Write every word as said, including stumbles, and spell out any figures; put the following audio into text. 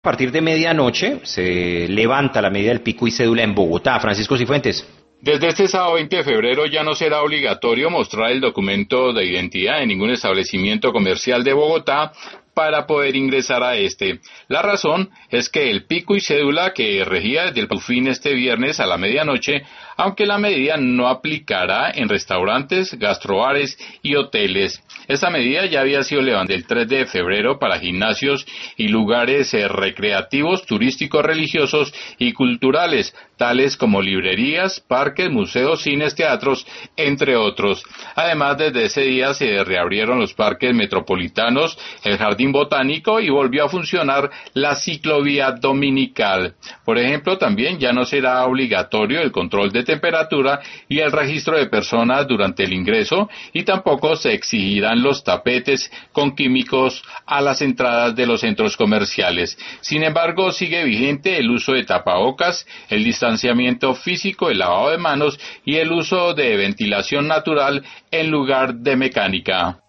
partir de medianoche se levanta la medida del pico y cédula en Bogotá. Francisco Cifuentes. Desde este sábado veinte de febrero ya no será obligatorio mostrar el documento de identidad en ningún establecimiento comercial de Bogotá para poder ingresar a este. La razón es que el pico y cédula que regía desde el fin este viernes a la medianoche, aunque la medida no aplicará en restaurantes, gastrobares y hoteles. Esta medida ya había sido levantada el tres de febrero para gimnasios y lugares eh, recreativos, turísticos, religiosos y culturales, tales como librerías, parques, museos, cines, teatros, entre otros. Además, desde ese día se reabrieron los parques metropolitanos, el jardín botánico y volvió a funcionar la ciclovía dominical. Por ejemplo, también ya no será obligatorio el control de temperatura y el registro de personas durante el ingreso y tampoco se exigirán los tapetes con químicos a las entradas de los centros comerciales. Sin embargo, sigue vigente el uso de tapabocas, el distanciamiento físico, el lavado de manos y el uso de ventilación natural en lugar de mecánica.